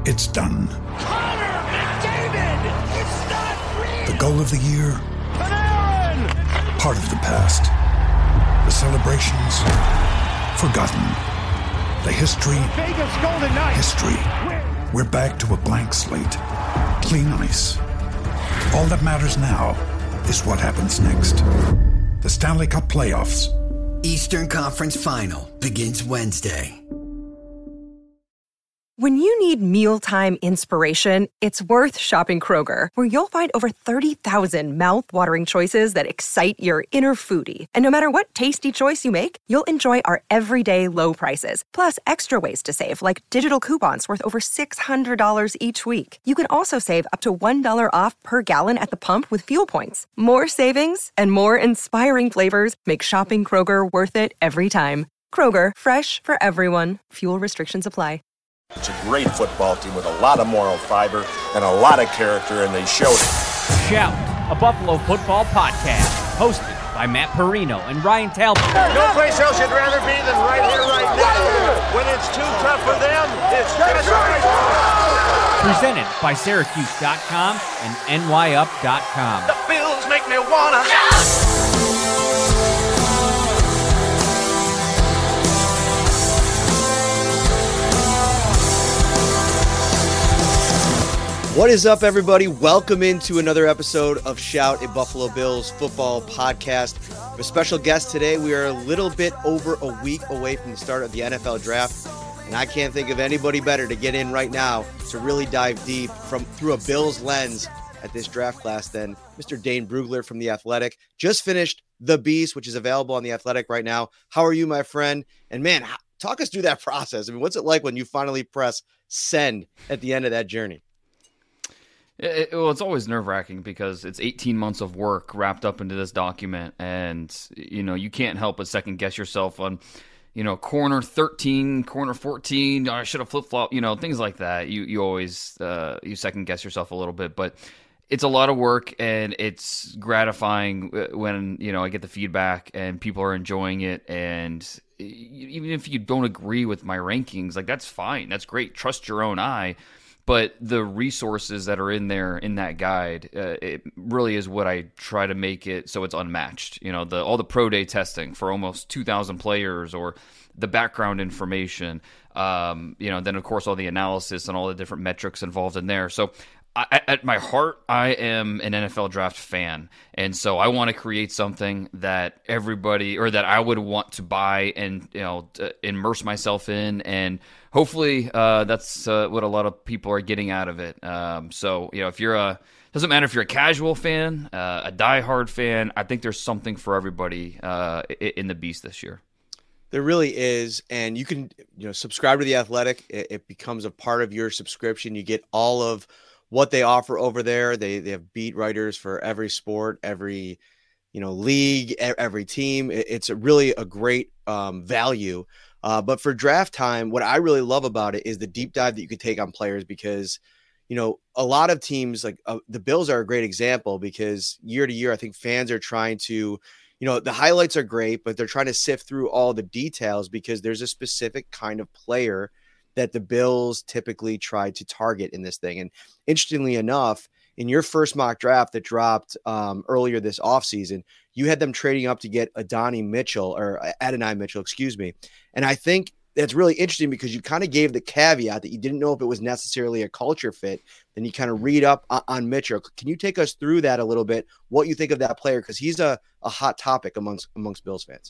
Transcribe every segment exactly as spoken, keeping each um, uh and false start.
It's done. Connor McDavid! It's not real! The goal of the year? Panarin! Part of the past. The celebrations? Forgotten. The history? Vegas Golden Knights! History. We're back to a blank slate. Clean ice. All that matters now is what happens next. The Stanley Cup Playoffs. Eastern Conference Final begins Wednesday. When you need mealtime inspiration, it's worth shopping Kroger, where you'll find over thirty thousand mouth-watering choices that excite your inner foodie. And no matter what tasty choice you make, you'll enjoy our everyday low prices, plus extra ways to save, like digital coupons worth over six hundred dollars each week. You can also save up to one dollar off per gallon at the pump with fuel points. More savings and more inspiring flavors make shopping Kroger worth it every time. Kroger, fresh for everyone. Fuel restrictions apply. It's a great football team with a lot of moral fiber and a lot of character, and they showed it. Shout, a Buffalo football podcast, hosted by Matt Perino and Ryan Talbot. No place else you'd rather be than right here, right now. When it's too tough for them, it's just right. Presented by Syracuse dot com and N Y up dot com. The Bills make me wanna. What is up, everybody? Welcome into another episode of Shout, a Buffalo Bills football podcast. We have a special guest today. We are a little bit over a week away from the start of the N F L draft, and I can't think of anybody better to get in right now to really dive deep from through a Bills lens at this draft class than Mister Dane Brugler from The Athletic. Just finished The Beast, which is available on The Athletic right now. How are you, my friend? And man, talk us through that process. I mean, what's it like when you finally press send at the end of that journey? It, well, it's always nerve-wracking because it's eighteen months of work wrapped up into this document, and you know you can't help but second-guess yourself on, you know, corner thirteen, corner fourteen. I should have flip-flopped, you know, things like that. You you always uh, you second-guess yourself a little bit, but it's a lot of work, and it's gratifying when you know I get the feedback and people are enjoying it, and even if you don't agree with my rankings, like that's fine, that's great. Trust your own eye. But the resources that are in there in that guide, uh, it really is what I try to make it so it's unmatched. You know, the all the pro day testing for almost two thousand players, or the background information. Um, you know, then of course all the analysis and all the different metrics involved in there. So I, at my heart, I am an N F L draft fan, and so I want to create something that everybody, or that I would want to buy and you know immerse myself in, and hopefully uh, that's uh, what a lot of people are getting out of it. Um, so you know, if you're a doesn't matter if you're a casual fan, uh, a diehard fan, I think there's something for everybody uh, in the Beast this year. There really is, and you can you know subscribe to The Athletic. It, it becomes a part of your subscription. You get all of what they offer over there. They they have beat writers for every sport, every you know league, every team. It's a really a great um, value. Uh, but for draft time, what I really love about it is the deep dive that you can take on players, because you know a lot of teams like uh, the Bills are a great example, because year to year I think fans are trying to, you know, the highlights are great, but they're trying to sift through all the details because there's a specific kind of player that the Bills typically try to target in this thing. And interestingly enough, in your first mock draft that dropped um, earlier this offseason, you had them trading up to get Adonai Mitchell or Adonai Mitchell, excuse me. And I think that's really interesting because you kind of gave the caveat that you didn't know if it was necessarily a culture fit. Then you kind of read up on, on Mitchell. Can you take us through that a little bit, what you think of that player? Because he's a, a hot topic amongst amongst Bills fans.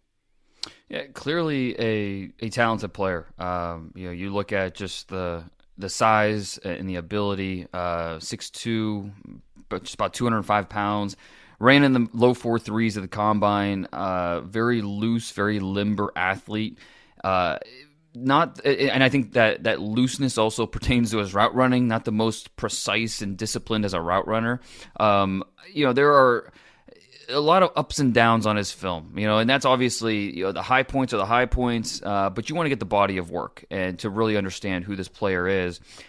Yeah, clearly a a talented player. Um, you know, you look at just the the size and the ability. Uh, six two, but just about two hundred five pounds. Ran in the low four threes at the combine. Uh, very loose, very limber athlete. Uh, not, and I think that that looseness also pertains to his route running. Not the most precise and disciplined as a route runner. Um, you know, there are a lot of ups and downs on his film, you know, and that's obviously, you know, the high points are the high points, uh, but you want to get the body of work and to really understand who this player is.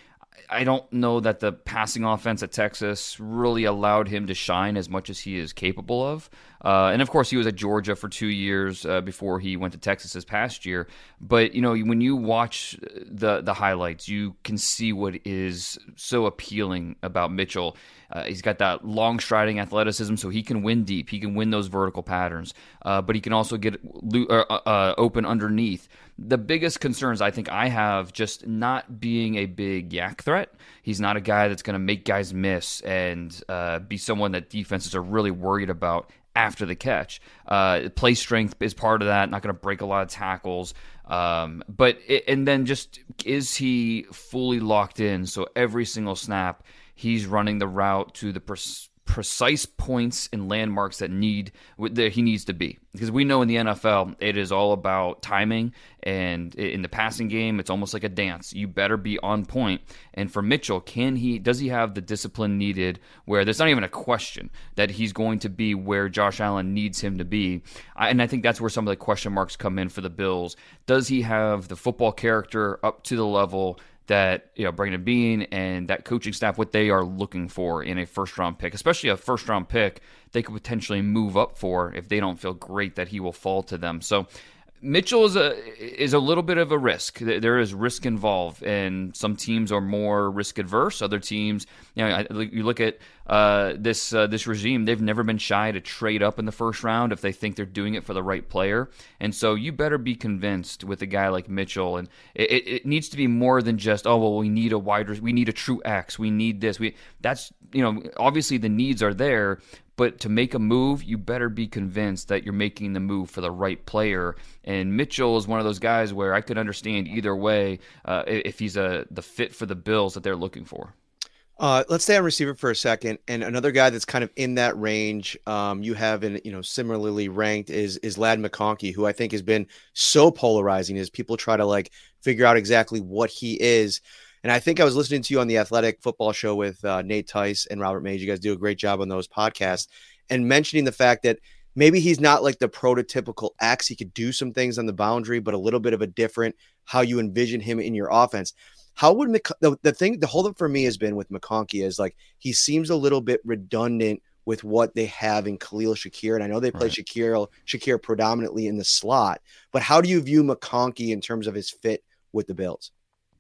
I don't know that the passing offense at Texas really allowed him to shine as much as he is capable of. Uh, and of course, he was at Georgia for two years uh, before he went to Texas this past year. But you know, when you watch the the highlights, you can see what is so appealing about Mitchell. Uh, he's got that long striding athleticism, so he can win deep. He can win those vertical patterns, uh, but he can also get uh, uh, open underneath. The biggest concerns I think I have just not being a big yak threat. He's not a guy that's going to make guys miss and uh, be someone that defenses are really worried about after the catch. Uh, play strength is part of that, not going to break a lot of tackles. Um, but it, and then just, is he fully locked in? So every single snap, he's running the route to the pers- precise points and landmarks that need that he needs to be. Because we know in the N F L, it is all about timing, and in the passing game, it's almost like a dance. You better be on point. And for Mitchell, can he? Does he have the discipline needed where there's not even a question that he's going to be where Josh Allen needs him to be? I, and I think that's where some of the question marks come in for the Bills. Does he have the football character up to the level that, you know, Brandon Beane and that coaching staff, what they are looking for in a first-round pick, especially a first-round pick they could potentially move up for if they don't feel great that he will fall to them. So Mitchell is a is a little bit of a risk. There is risk involved, and some teams are more risk adverse. Other teams, you know, you look at uh, this uh, this regime; they've never been shy to trade up in the first round if they think they're doing it for the right player. And so, you better be convinced with a guy like Mitchell. And it, it needs to be more than just, oh well, we need a wide, we need a true X, we need this. We that's you know, obviously the needs are there. But to make a move, you better be convinced that you're making the move for the right player. And Mitchell is one of those guys where I could understand either way uh, if he's a the fit for the Bills that they're looking for. Uh, let's stay on receiver for a second. And another guy that's kind of in that range, um, you have in, you know, similarly ranked is is Ladd McConkey, who I think has been so polarizing as people try to like figure out exactly what he is. And I think I was listening to you on the Athletic Football Show with uh, Nate Tice and Robert Mays. You guys do a great job on those podcasts, and mentioning the fact that maybe he's not like the prototypical X. He could do some things on the boundary, but a little bit of a different how you envision him in your offense. How would Mc- the, the thing, the holdup for me has been with McConkey is like he seems a little bit redundant with what they have in Khalil Shakir. And I know they play right. Shakir, Shakir predominantly in the slot, but how do you view McConkey in terms of his fit with the Bills?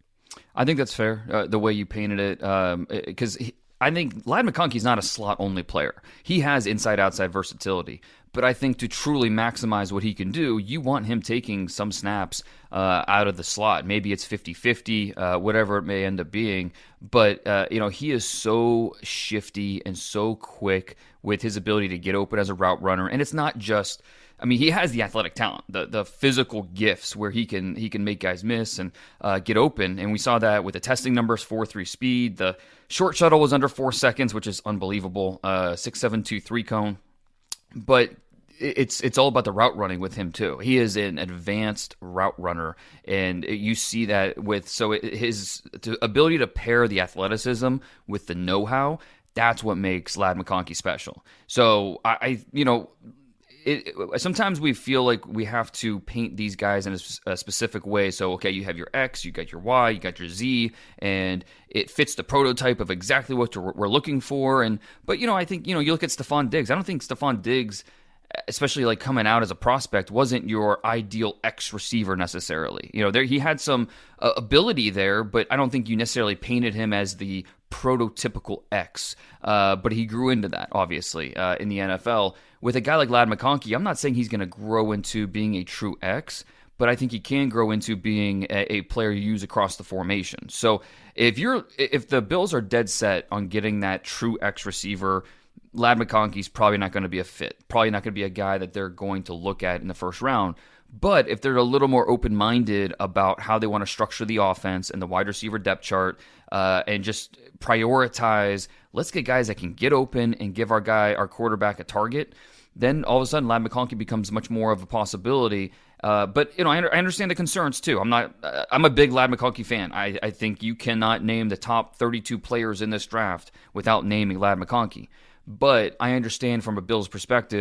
I think that's fair, uh, the way you painted it, because um, I think Ladd McConkey is not a slot-only player. He has inside-outside versatility, but I think to truly maximize what he can do, you want him taking some snaps uh, out of the slot. Maybe it's fifty-fifty, uh, whatever it may end up being, but uh, you know, he is so shifty and so quick with his ability to get open as a route runner, and it's not just – I mean, he has the athletic talent, the the physical gifts where he can he can make guys miss and uh, get open. And we saw that with the testing numbers, four three speed. The short shuttle was under four seconds, which is unbelievable, uh, six seven two three cone. But it's it's all about the route running with him, too. He is an advanced route runner, and you see that with – so his ability to pair the athleticism with the know-how, that's what makes Ladd McConkey special. So, I, I you know – It, sometimes we feel like we have to paint these guys in a, a specific way. So, okay, you have your X, you got your Y, you got your Z, and it fits the prototype of exactly what we're looking for. And but, you know, I think, you know, you look at Stephon Diggs. I don't think Stephon Diggs, especially like coming out as a prospect, wasn't your ideal X receiver necessarily. You know, there he had some uh, ability there, but I don't think you necessarily painted him as the prototypical X. Uh, but he grew into that, obviously, uh, in the N F L. With a guy like Ladd McConkey, I'm not saying he's going to grow into being a true X, but I think he can grow into being a, a player you use across the formation. So if you're, if the Bills are dead set on getting that true X receiver, Ladd McConkey's probably not going to be a fit. Probably not going to be a guy that they're going to look at in the first round. But if they're a little more open-minded about how they want to structure the offense and the wide receiver depth chart, uh, and just prioritize, let's get guys that can get open and give our guy, our quarterback, a target, then all of a sudden Ladd McConkey becomes much more of a possibility. Uh, but you know, I, I understand the concerns too. I'm not. Uh, I'm a big Ladd McConkey fan. I, I think you cannot name the top thirty-two players in this draft without naming Ladd McConkey. But I understand from a Bills perspective,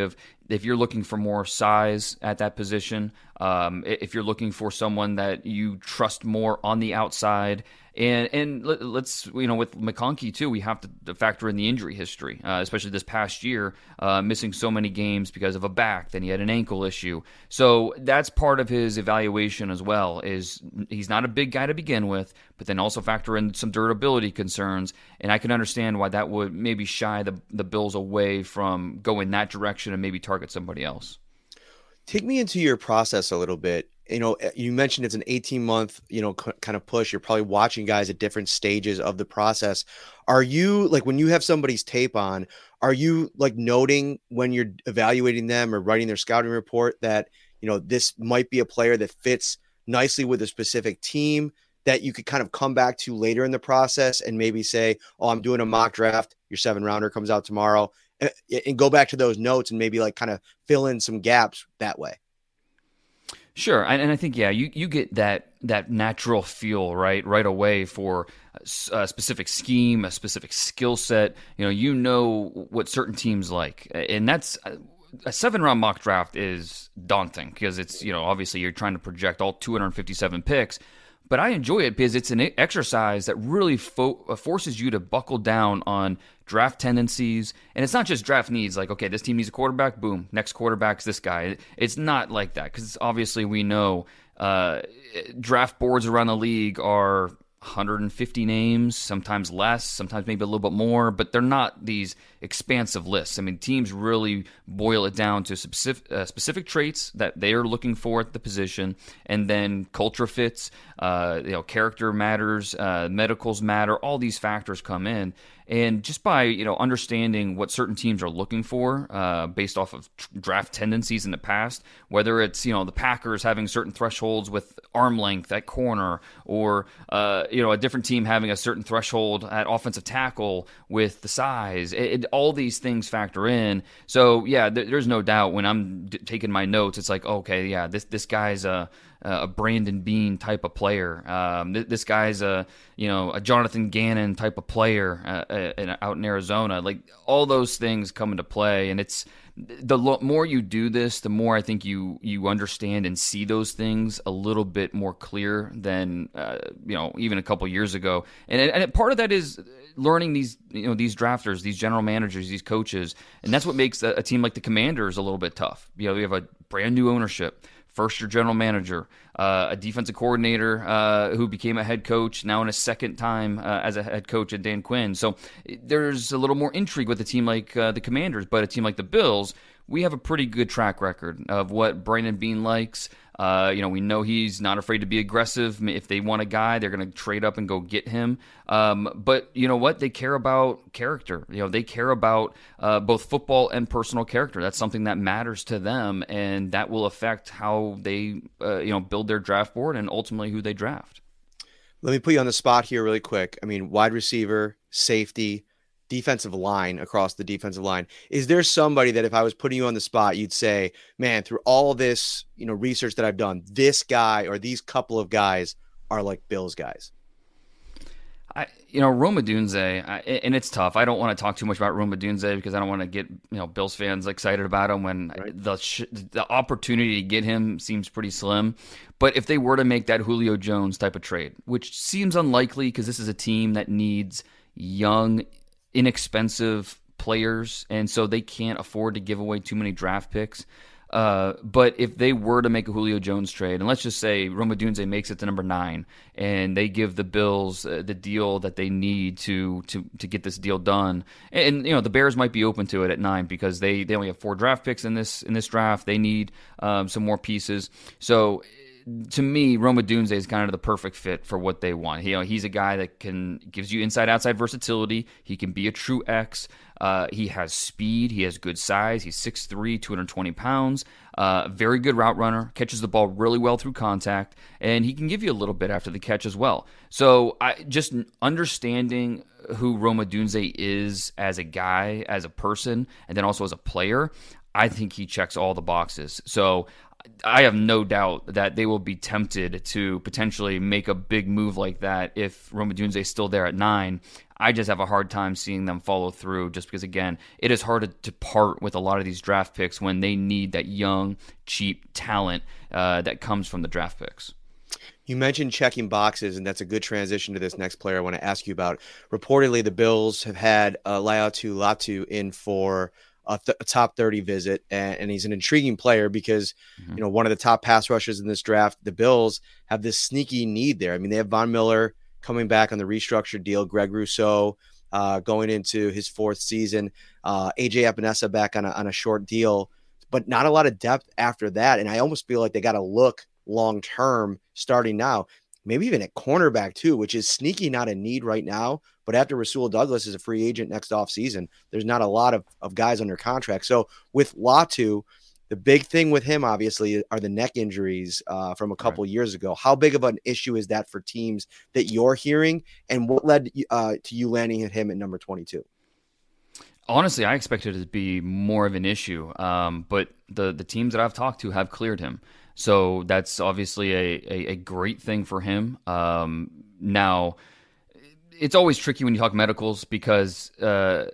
if you're looking for more size at that position, um, if you're looking for someone that you trust more on the outside, and and let's, you know, with McConkey too, we have to factor in the injury history, uh, especially this past year, uh, missing so many games because of a back, then he had an ankle issue. So that's part of his evaluation as well, is he's not a big guy to begin with, but then also factor in some durability concerns, and I can understand why that would maybe shy the, the Bills away from going that direction and maybe target somebody else. Take me into your process a little bit. You know, you mentioned it's an eighteen month, you know, c- kind of push. You're probably watching guys at different stages of the process. Are you, like, when you have somebody's tape on, are you like noting when you're evaluating them or writing their scouting report that, you know, this might be a player that fits nicely with a specific team that you could kind of come back to later in the process and maybe say, oh, I'm doing a mock draft. Your seven rounder comes out tomorrow, and, and go back to those notes and maybe like kind of fill in some gaps that way? Sure, and I think, yeah, you, you get that that natural feel right right away for a specific scheme, a specific skill set. You know, you know what certain teams like, and that's a seven round mock draft is daunting because it's, you know, obviously you're trying to project all two hundred fifty-seven picks. But I enjoy it because it's an exercise that really fo- forces you to buckle down on draft tendencies. And it's not just draft needs, like, okay, this team needs a quarterback, boom, next quarterback's this guy. It's not like that, because obviously we know uh, draft boards around the league are one hundred fifty names, sometimes less, sometimes maybe a little bit more, but they're not these expansive lists. I mean, teams really boil it down to specific, uh, specific traits that they are looking for at the position, and then culture fits, uh, you know, character matters, uh, medicals matter, all these factors come in. And just by, you know, understanding what certain teams are looking for uh, based off of t- draft tendencies in the past, whether it's, you know, the Packers having certain thresholds with arm length at corner, or, uh, you know, a different team having a certain threshold at offensive tackle with the size, it, it, all these things factor in. So, yeah, th- there's no doubt when I'm d- taking my notes, it's like, okay, yeah, this, this guy's a... a Brandon Beane type of player. Um, th- this guy's a, you know, a Jonathan Gannon type of player uh, uh, out in Arizona. Like, all those things come into play, and it's the lo- more you do this, the more I think you you understand and see those things a little bit more clear than uh, you know, even a couple years ago. And and part of that is learning these, you know, these drafters, these general managers, these coaches, and that's what makes a, a team like the Commanders a little bit tough. You know, we have a brand new ownership, first-year general manager, uh, a defensive coordinator uh, who became a head coach, now in a second time uh, as a head coach at Dan Quinn. So there's a little more intrigue with a team like uh, the Commanders, but a team like the Bills, we have a pretty good track record of what Brandon Beane likes. Uh, you know, we know he's not afraid to be aggressive. If they want a guy, they're going to trade up and go get him. Um, but you know what? They care about character. You know, they care about uh, both football and personal character. That's something that matters to them, and that will affect how they, uh, you know, build their draft board and ultimately who they draft. Let me put you on the spot here really quick. I mean, wide receiver, safety, defensive line, across the defensive line. Is there somebody that if I was putting you on the spot, you'd say, man, through all of this, you know, research that I've done, this guy or these couple of guys are like Bills guys? I, you know, Rome Odunze, I, and it's tough. I don't want to talk too much about Rome Odunze because I don't want to get, you know, Bills fans excited about him when right. the sh- the opportunity to get him seems pretty slim. But if they were to make that Julio Jones type of trade, which seems unlikely because this is a team that needs young, inexpensive players, and so they can't afford to give away too many draft picks. Uh, but if they were to make a Julio Jones trade, and let's just say Rome Odunze makes it to number nine, and they give the Bills uh, the deal that they need to to to get this deal done, and, and you know the Bears might be open to it at nine because they, they only have four draft picks in this in this draft. They need um, some more pieces. So to me, Rome Odunze is kind of the perfect fit for what they want. He, you know, he's a guy that can gives you inside-outside versatility. He can be a true X. Uh, he has speed. He has good size. He's six three, two hundred twenty pounds. Uh, very good route runner. Catches the ball really well through contact, and he can give you a little bit after the catch as well. So I just understanding who Rome Odunze is as a guy, as a person, and then also as a player, I think he checks all the boxes. So I have no doubt that they will be tempted to potentially make a big move like that if Rome Odunze is still there at nine. I just have a hard time seeing them follow through just because, again, it is hard to, to part with a lot of these draft picks when they need that young, cheap talent uh, that comes from the draft picks. You mentioned checking boxes, and that's a good transition to this next player I want to ask you about. Reportedly, the Bills have had uh, Laiatu Latu in for a, th- a top thirty visit, and, and he's an intriguing player because, mm-hmm. you know, one of the top pass rushers in this draft. The Bills have this sneaky need there. I mean, they have Von Miller coming back on the restructured deal, Greg Rousseau uh, going into his fourth season, uh, A J Epinesa back on a, on a short deal, but not a lot of depth after that. And I almost feel like they got to look long-term starting now, maybe even at cornerback too, which is sneaky, not a need right now. But after Rasul Douglas is a free agent next offseason, there's not a lot of, of guys under contract. So with Latu, the big thing with him, obviously, are the neck injuries uh, from a couple right. years ago. How big of an issue is that for teams that you're hearing? And what led uh, to you landing at him at number twenty-two? Honestly, I expected it to be more of an issue, um, but the, the teams that I've talked to have cleared him. So that's obviously a, a, a great thing for him. Um, now, it's always tricky when you talk medicals because, uh,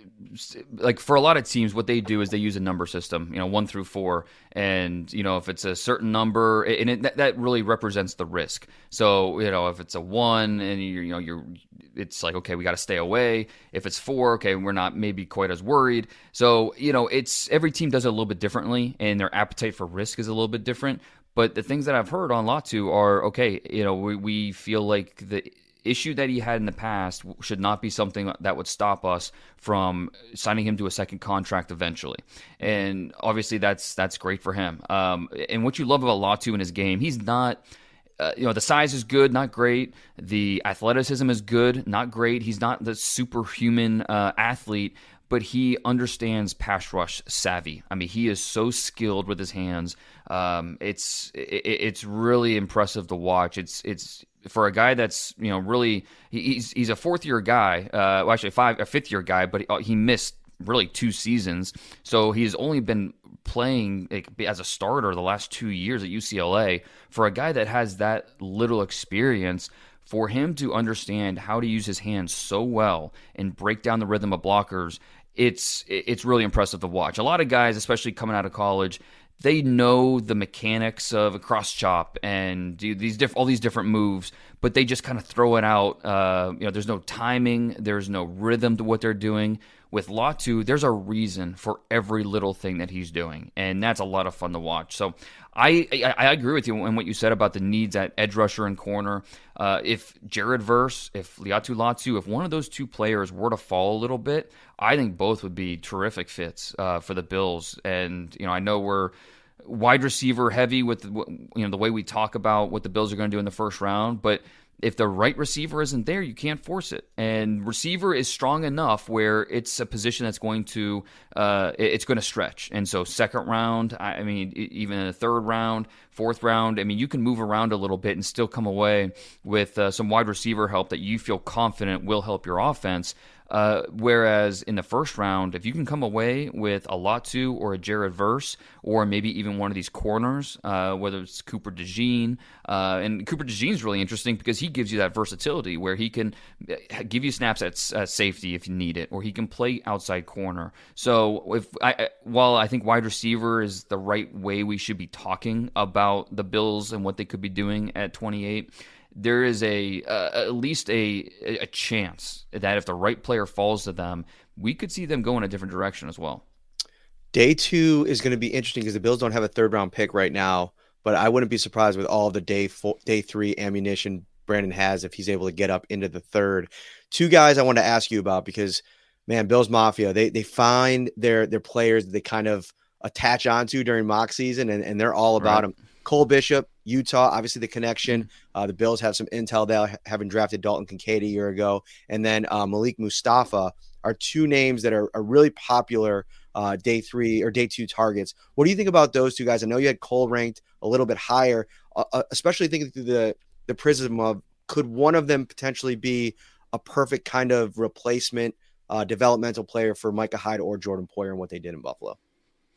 like for a lot of teams, what they do is they use a number system, you know, one through four. And, you know, if it's a certain number, and it, that, that really represents the risk. So, you know, if it's a one and you're, you know, you're, it's like, okay, we got to stay away. If it's four, okay, we're not maybe quite as worried. So, you know, it's every team does it a little bit differently and their appetite for risk is a little bit different. But the things that I've heard on Latu are, okay, you know, we, we feel like the issue that he had in the past should not be something that would stop us from signing him to a second contract eventually. And obviously that's that's great for him. Um, and what you love about Latu in his game, he's not, uh, you know, the size is good, not great. The athleticism is good, not great. He's not the superhuman uh, athlete, but he understands pass rush savvy. I mean, he is so skilled with his hands. Um, it's it, it's really impressive to watch. It's it's for a guy that's, you know, really he's he's a fourth year guy. Uh, well, actually five a fifth year guy, but he, he missed really two seasons. So he's only been playing as a starter the last two years at U C L A. For a guy that has that little experience, for him to understand how to use his hands so well and break down the rhythm of blockers, it's it's really impressive to watch. A lot of guys, especially coming out of college, they know the mechanics of a cross chop and do these diff- all these different moves, but they just kind of throw it out. Uh, you know, there's no timing, there's no rhythm to what they're doing. With Latu, there's a reason for every little thing that he's doing, and that's a lot of fun to watch. So I I, I agree with you in what you said about the needs at edge rusher and corner. Uh, if Jared Verse, if Laiatu Latu, if one of those two players were to fall a little bit, I think both would be terrific fits uh, for the Bills. And you know, I know we're wide receiver heavy with you know the way we talk about what the Bills are going to do in the first round, but if the right receiver isn't there, you can't force it. And receiver is strong enough where it's a position that's going to uh, it's going to stretch. And so second round, I mean, even in the third round, fourth round, I mean, you can move around a little bit and still come away with uh, some wide receiver help that you feel confident will help your offense. Uh, whereas in the first round, if you can come away with a Latu or a Jared Verse, or maybe even one of these corners, uh, whether it's Cooper DeJean, uh, and Cooper DeJean is really interesting because he gives you that versatility where he can give you snaps at uh, safety if you need it, or he can play outside corner. So if I, while I think wide receiver is the right way we should be talking about the Bills and what they could be doing at twenty-eight, there is a uh, at least a a chance that if the right player falls to them, we could see them go in a different direction as well. Day two is going to be interesting because the Bills don't have a third round pick right now, but I wouldn't be surprised with all the day four, day three ammunition Brandon has if he's able to get up into the third. Two guys I want to ask you about because, man, Bills Mafia, they they find their their players that they kind of attach onto during mock season, and, and they're all about right. them. Cole Bishop, Utah, obviously the connection. Uh, the Bills have some intel there, having drafted Dalton Kincaid a year ago. And then uh, Malik Mustafa are two names that are, are really popular uh, day three or day two targets. What do you think about those two guys? I know you had Cole ranked a little bit higher, uh, especially thinking through the, the prism of could one of them potentially be a perfect kind of replacement uh, developmental player for Micah Hyde or Jordan Poyer and what they did in Buffalo?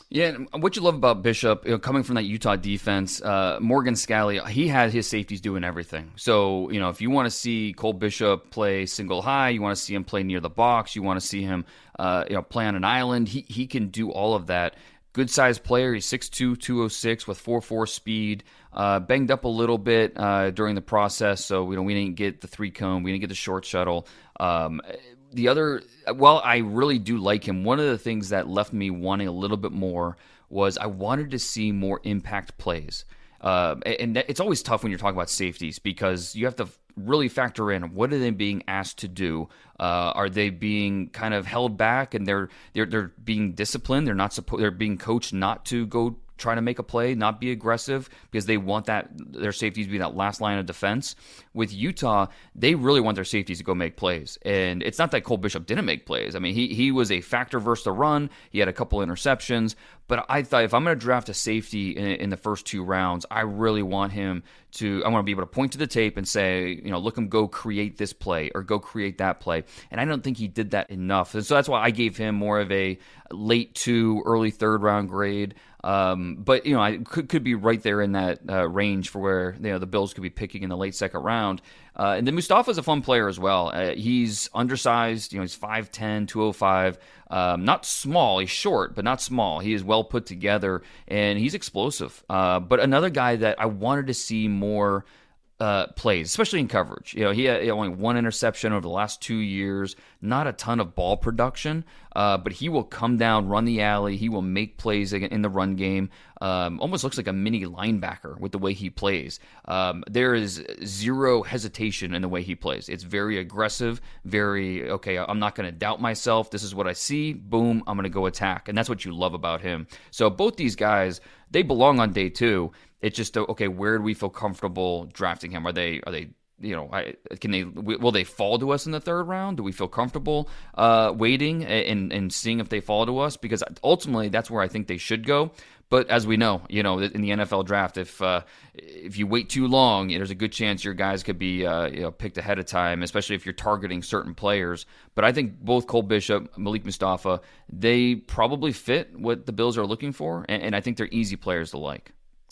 Yeah, and what you love about Bishop, you know, coming from that Utah defense, uh, Morgan Scalley, he had his safeties doing everything. So, you know, if you want to see Cole Bishop play single high, you want to see him play near the box, you want to see him, uh, you know, play on an island, he he can do all of that. Good sized player. He's six two, two oh six with four four speed. Uh, banged up a little bit uh, during the process, so you know we didn't get the three cone, we didn't get the short shuttle. Um, the other, well, I really do like him. One of the things that left me wanting a little bit more was I wanted to see more impact plays. Uh, and it's always tough when you're talking about safeties because you have to really factor in what are they being asked to do. Uh, are they being kind of held back and they're they're they're being disciplined? They're not suppo- They're being coached not to go try to make a play, not be aggressive because they want that their safeties to be that last line of defense. With Utah, they really want their safeties to go make plays. And it's not that Cole Bishop didn't make plays. I mean, he he was a factor versus the run. He had a couple interceptions. But I thought if I'm going to draft a safety in, in the first two rounds, I really want him to, I want to be able to point to the tape and say, you know, look him go create this play or go create that play. And I don't think he did that enough. And so that's why I gave him more of a late two, early third round grade. Um, but, you know, I could could be right there in that uh, range for where, you know, the Bills could be picking in the late second round. Uh, and then Mustafa's a fun player as well. Uh, he's undersized, you know, he's five ten, two oh five. Um, not small, he's short, but not small. He is well put together, and he's explosive. Uh, but another guy that I wanted to see more uh, plays, especially in coverage. You know, he had only one interception over the last two years, not a ton of ball production, uh, but he will come down, run the alley, he will make plays in the run game. Um, almost looks like a mini linebacker with the way he plays. Um, there is zero hesitation in the way he plays. It's very aggressive, very, okay, I'm not going to doubt myself. This is what I see. Boom, I'm going to go attack. And that's what you love about him. So both these guys, they belong on day two. It's just, okay, where do we feel comfortable drafting him? Are they, are they, you know, I, can they, will they fall to us in the third round? Do we feel comfortable uh, waiting and, and seeing if they fall to us? Because ultimately, that's where I think they should go. But as we know, you know, in the N F L draft, if uh, if you wait too long, there's a good chance your guys could be uh, you know, picked ahead of time, especially if you're targeting certain players. But I think both Cole Bishop, Malik Mustafa, they probably fit what the Bills are looking for, and, and I think they're easy players to like.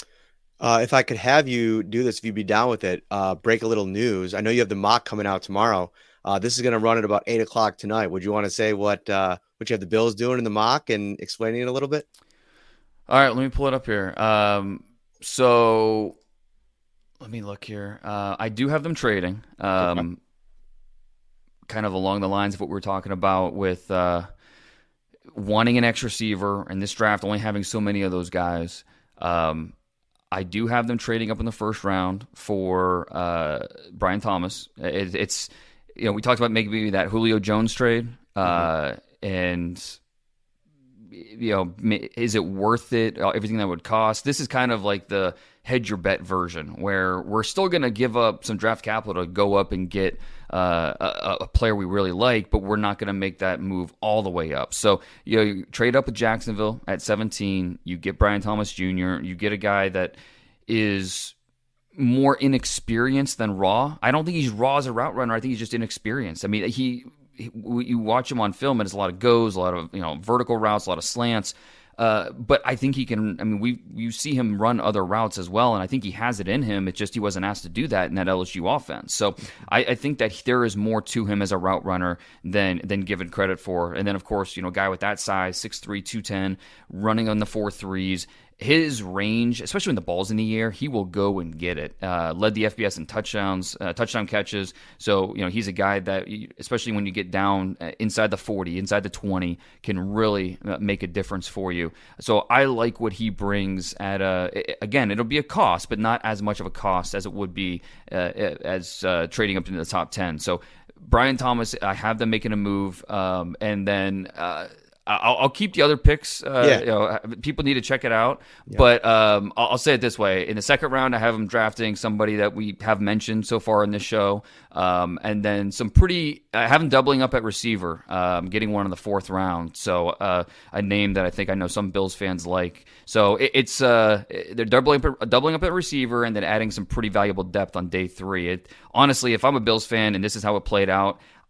Uh, if I could have you do this, if you'd be down with it, uh, break a little news. I know you have the mock coming out tomorrow. Uh, this is going to run at about eight o'clock tonight. Would you want to say what uh, what you have the Bills doing in the mock and explaining it a little bit? All right, let me pull it up here. Um, so let me look here. Uh, I do have them trading, um, okay. kind of along the lines of what we were talking about with uh, wanting an X receiver and this draft only having so many of those guys. Um, I do have them trading up in the first round for uh, Brian Thomas. It, it's, you know, we talked about maybe that Julio Jones trade, uh, mm-hmm. and you know, is it worth it? Everything that would cost. This is kind of like the hedge your bet version, where we're still going to give up some draft capital to go up and get uh, a, a player we really like, but we're not going to make that move all the way up. So you know, you trade up with Jacksonville at seventeen. You get Brian Thomas Junior You get a guy that is more inexperienced than raw. I don't think he's raw as a route runner. I think he's just inexperienced. I mean, he. You watch him on film, and it's a lot of goes, a lot of you know vertical routes, a lot of slants. Uh, but I think he can. I mean, we you see him run other routes as well, and I think he has it in him. It's just he wasn't asked to do that in that L S U offense. So I, I think that there is more to him as a route runner than than given credit for. And then of course, you know, a guy with that size, six three, two ten, running on the four threes. His range, especially when the ball's in the air, he will go and get it. Uh, led the F B S in touchdowns, uh, touchdown catches. So, you know, he's a guy that, especially when you get down inside the forty, inside the twenty, can really make a difference for you. So I like what he brings at a, again, it'll be a cost, but not as much of a cost as it would be uh, as uh, trading up into the top ten. So Brian Thomas, I have them making a move. Um, and then, uh, I'll, I'll keep the other picks. Uh, yeah. You know, people need to check it out. Yeah. But um, I'll, I'll say it this way. In the second round, I have them drafting somebody that we have mentioned so far in this show. Um, and then some pretty – I have them doubling up at receiver, um, getting one in the fourth round. So uh, a name that I think I know some Bills fans like. So it, it's uh, – they're doubling up, doubling up at receiver and then adding some pretty valuable depth on day three. It, honestly, if I'm a Bills fan and this is how it played out,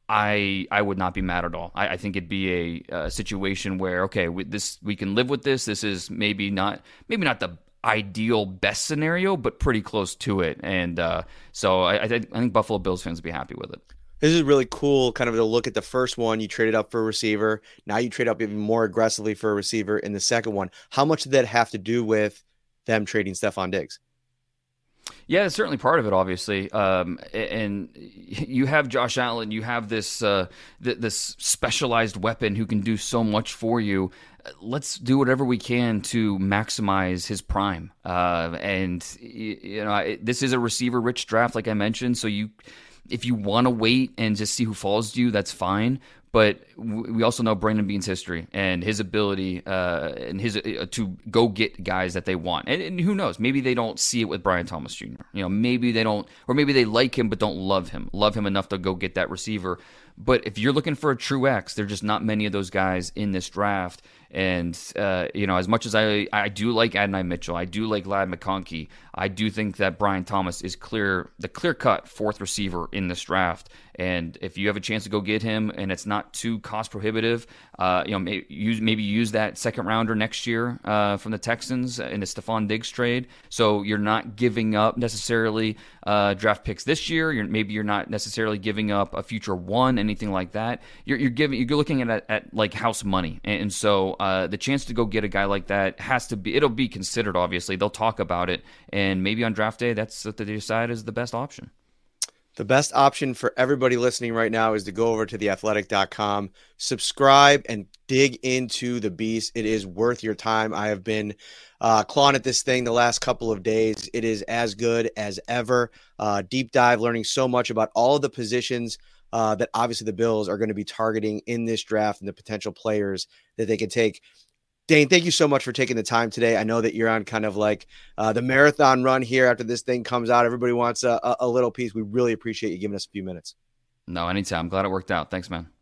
I I would not be mad at all. I, I think it'd be a, a situation where, okay, we, this we can live with this. This is maybe not maybe not the ideal best scenario, but pretty close to it. And uh, so I, I, think, I think Buffalo Bills fans would be happy with it. This is really cool, kind of to look at the first one. You traded up for a receiver. Now you trade up even more aggressively for a receiver in the second one. How much did that have to do with them trading Stefon Diggs? Yeah, it's certainly part of it, obviously. Um, and you have Josh Allen. You have this uh, th- this specialized weapon who can do so much for you. Let's do whatever we can to maximize his prime. Uh, and you know, this is a receiver-rich draft, like I mentioned. So you, if you want to wait and just see who falls to you, that's fine. But we also know Brandon Beane's history and his ability uh, and his uh, to go get guys that they want. And, and who knows? Maybe they don't see it with Brian Thomas Junior You know, maybe they don't, or maybe they like him but don't love him, love him enough to go get that receiver. But if you're looking for a true X, there are just not many of those guys in this draft. And, uh, you know, as much as I I do like Adonai Mitchell, I do like Ladd McConkey, I do think that Brian Thomas is clear the clear-cut fourth receiver in this draft. And if you have a chance to go get him and it's not too cost-prohibitive, uh, you know, maybe use, maybe use that second-rounder next year uh, from the Texans in the Stefon Diggs trade. So you're not giving up necessarily uh, draft picks this year. You're, maybe you're not necessarily giving up a future one, anything like that. You're, you're giving you're looking at, at, at like house money. And, and so uh, the chance to go get a guy like that has to be, it'll be considered, obviously. They'll talk about it. And maybe on draft day, that's what they decide is the best option. The best option for everybody listening right now is to go over to the athletic dot com, subscribe, and dig into the beast. It is worth your time. I have been uh, clawing at this thing the last couple of days. It is as good as ever. Uh, deep dive, learning so much about all of the positions uh, that obviously the Bills are going to be targeting in this draft and the potential players that they can take. Dane, thank you so much for taking the time today. I know that you're on kind of like uh, the marathon run here after this thing comes out. Everybody wants a, a little piece. We really appreciate you giving us a few minutes. No, anytime. I'm glad it worked out. Thanks, man.